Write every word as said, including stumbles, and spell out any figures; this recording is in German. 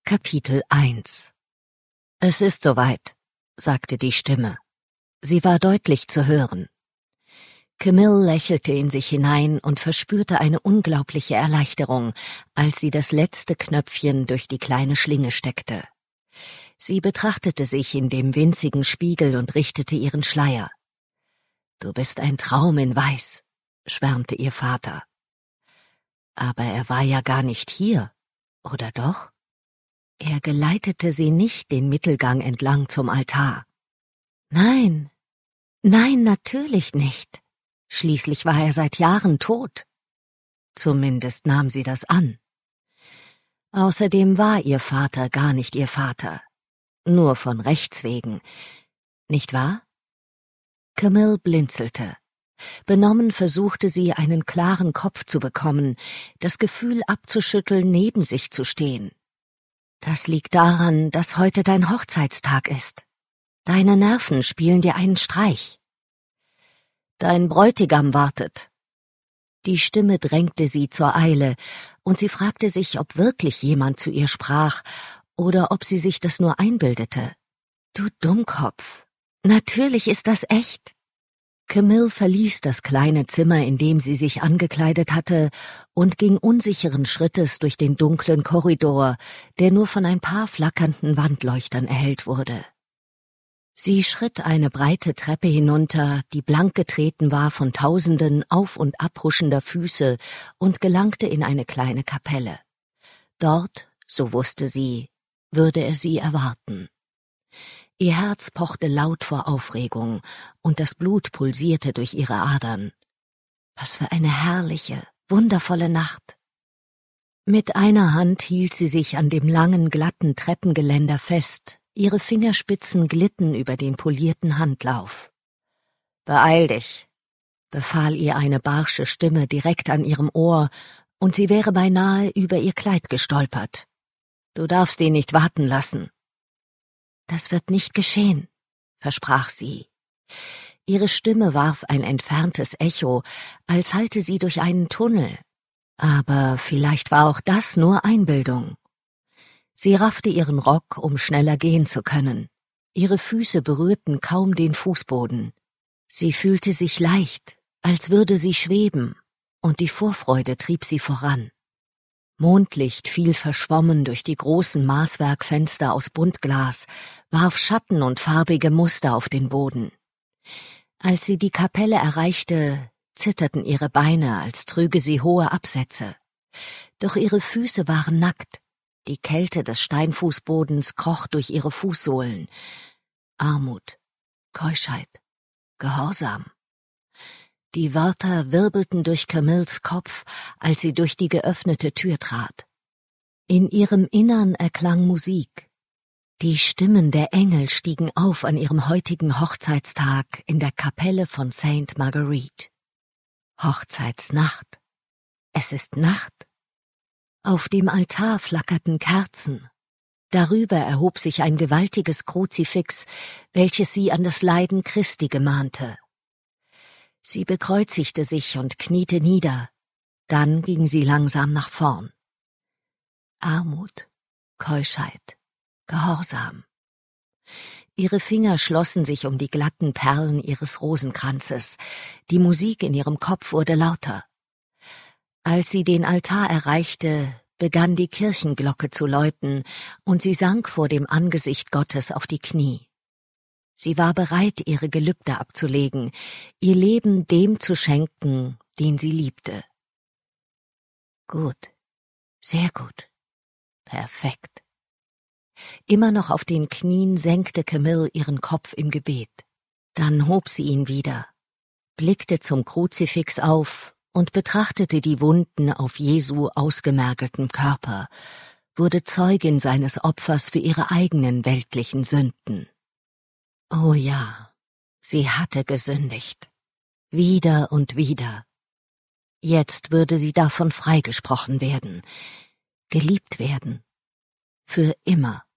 Kapitel eins. »Es ist soweit«, sagte die Stimme. Sie war deutlich zu hören. Camille lächelte in sich hinein und verspürte eine unglaubliche Erleichterung, als sie das letzte Knöpfchen durch die kleine Schlinge steckte. Sie betrachtete sich in dem winzigen Spiegel und richtete ihren Schleier. »Du bist ein Traum in Weiß«, schwärmte ihr Vater. »Aber er war ja gar nicht hier, oder doch?« Er geleitete sie nicht den Mittelgang entlang zum Altar. »Nein, nein, natürlich nicht. Schließlich war er seit Jahren tot.« Zumindest nahm sie das an. Außerdem war ihr Vater gar nicht ihr Vater. Nur von Rechts wegen. Nicht wahr? Camille blinzelte. Benommen versuchte sie, einen klaren Kopf zu bekommen, das Gefühl abzuschütteln, neben sich zu stehen. »Das liegt daran, dass heute dein Hochzeitstag ist. Deine Nerven spielen dir einen Streich. Dein Bräutigam wartet.« Die Stimme drängte sie zur Eile, und sie fragte sich, ob wirklich jemand zu ihr sprach oder ob sie sich das nur einbildete. »Du Dummkopf, natürlich ist das echt.« Camille verließ das kleine Zimmer, in dem sie sich angekleidet hatte, und ging unsicheren Schrittes durch den dunklen Korridor, der nur von ein paar flackernden Wandleuchtern erhellt wurde. Sie schritt eine breite Treppe hinunter, die blank getreten war von tausenden auf- und abhuschender Füße, und gelangte in eine kleine Kapelle. Dort, so wusste sie, würde er sie erwarten. Ihr Herz pochte laut vor Aufregung, und das Blut pulsierte durch ihre Adern. Was für eine herrliche, wundervolle Nacht. Mit einer Hand hielt sie sich an dem langen, glatten Treppengeländer fest, ihre Fingerspitzen glitten über den polierten Handlauf. »Beeil dich«, befahl ihr eine barsche Stimme direkt an ihrem Ohr, und sie wäre beinahe über ihr Kleid gestolpert. »Du darfst ihn nicht warten lassen.« »Das wird nicht geschehen«, versprach sie. Ihre Stimme warf ein entferntes Echo, als hallte sie durch einen Tunnel. Aber vielleicht war auch das nur Einbildung. Sie raffte ihren Rock, um schneller gehen zu können. Ihre Füße berührten kaum den Fußboden. Sie fühlte sich leicht, als würde sie schweben, und die Vorfreude trieb sie voran. Mondlicht fiel verschwommen durch die großen Maßwerkfenster aus Buntglas, warf Schatten und farbige Muster auf den Boden. Als sie die Kapelle erreichte, zitterten ihre Beine, als trüge sie hohe Absätze. Doch ihre Füße waren nackt. Die Kälte des Steinfußbodens kroch durch ihre Fußsohlen. Armut, Keuschheit, Gehorsam. Die Wörter wirbelten durch Camilles Kopf, als sie durch die geöffnete Tür trat. In ihrem Innern erklang Musik. Die Stimmen der Engel stiegen auf an ihrem heutigen Hochzeitstag in der Kapelle von Sainte Marguerite. Hochzeitsnacht. Es ist Nacht. Auf dem Altar flackerten Kerzen. Darüber erhob sich ein gewaltiges Kruzifix, welches sie an das Leiden Christi gemahnte. Sie bekreuzigte sich und kniete nieder, dann ging sie langsam nach vorn. Armut, Keuschheit, Gehorsam. Ihre Finger schlossen sich um die glatten Perlen ihres Rosenkranzes, die Musik in ihrem Kopf wurde lauter. Als sie den Altar erreichte, begann die Kirchenglocke zu läuten, und sie sank vor dem Angesicht Gottes auf die Knie. Sie war bereit, ihre Gelübde abzulegen, ihr Leben dem zu schenken, den sie liebte. Gut, sehr gut, perfekt. Immer noch auf den Knien senkte Camille ihren Kopf im Gebet. Dann hob sie ihn wieder, blickte zum Kruzifix auf und betrachtete die Wunden auf Jesu ausgemergeltem Körper, wurde Zeugin seines Opfers für ihre eigenen weltlichen Sünden. Oh ja, sie hatte gesündigt. Wieder und wieder. Jetzt würde sie davon freigesprochen werden, geliebt werden. Für immer.